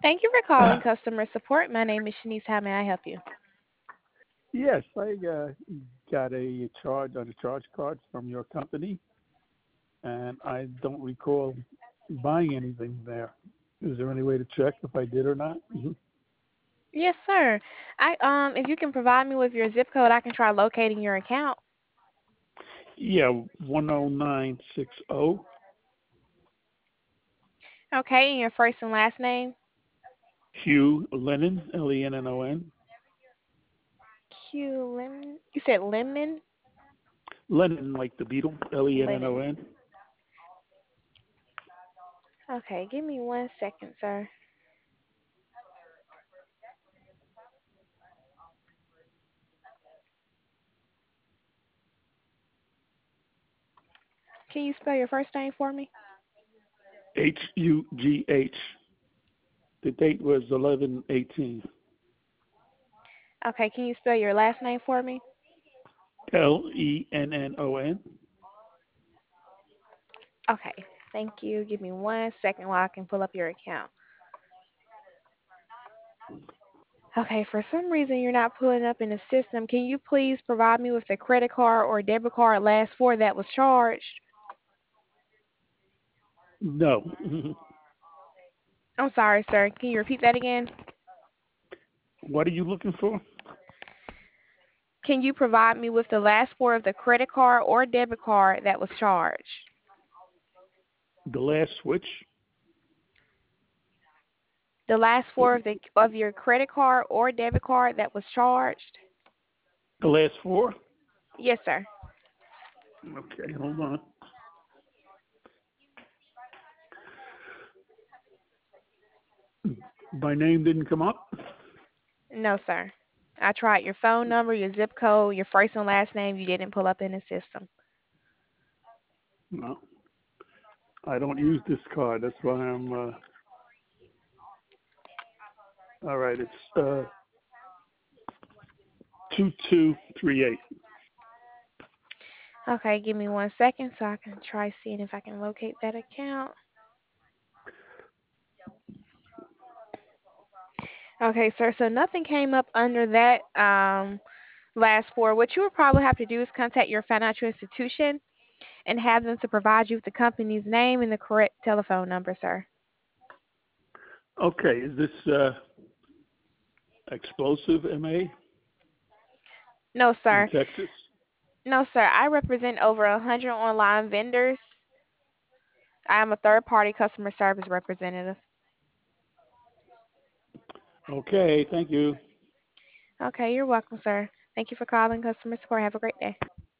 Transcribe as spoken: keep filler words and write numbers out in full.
Thank you for calling customer support. My name is Shanice. How may I help you? Yes, I uh, got a charge on a charge card from your company, and I don't recall buying anything there. Is there any way to check if I did or not? Mhm. Yes, sir. I um if you can provide me with your zip code, I can try locating your account. Yeah, one oh nine six oh. Okay, and your first and last name? Hugh Lennon, L E N N O N. Q Lemon. You said lemon? Lennon, like the Beatle, L E N N O Lennon. N. Okay, give me one second, sir. Can you spell your first name for me? H U G H. The date was eleven eighteen. Okay, can you spell your last name for me? L E N N O N. Okay, thank you. Give me one second while I can pull up your account. Okay, for some reason you're not pulling up in the system. Can you please provide me with the credit card or debit card last four that was charged? No. I'm sorry, sir. Can you repeat that again? What are you looking for? Can you provide me with the last four of the credit card or debit card that was charged? The last switch? The last four of the of your credit card or debit card that was charged? The last four? Yes, sir. Okay, hold on. My name didn't come up? No, sir. I tried your phone number, your zip code, your first and last name. You didn't pull up in the system. No. I don't use this card. That's why I'm, uh, all right, it's uh, two two three eight. Okay, give me one second so I can try seeing if I can locate that account. Okay, sir. So nothing came up under that um, last four. What you would probably have to do is contact your financial institution and have them to provide you with the company's name and the correct telephone number, sir. Okay, is this uh, explosive M A No, in sir. Texas? No, sir. I represent over a hundred online vendors. I am a third-party customer service representative. Okay, thank you. Okay, you're welcome, sir. Thank you for calling customer support. Have a great day.